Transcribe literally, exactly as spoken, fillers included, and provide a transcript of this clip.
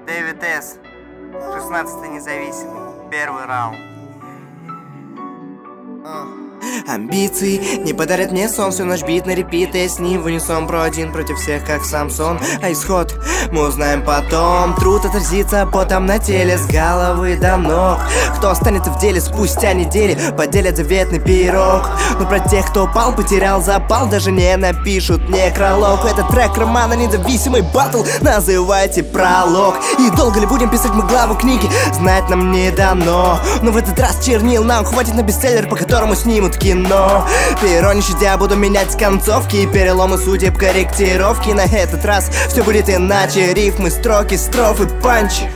Дэвид С. шестнадцатый независимый. Первый раунд. Амбиции не подарят мне сон, всю ночь бит на репит, и с ним в унисон про один против всех, как Самсон. А исход мы узнаем потом. Труд отразится потом на теле, с головы до ног. Кто останется в деле спустя недели, поделят заветный пирог. Но про тех, кто упал, потерял запал, даже не напишут некролог. Этот трек романа независимый батл, называйте пролог. И долго ли будем писать мы главу книги, знать нам не дано. Но в этот раз чернил нам хватит на бестселлер, по которому снимут кино. Перо не щадя буду менять концовки, переломы судеб, корректировки. На этот раз все будет иначе, рифмы, строки, строфы, панчи.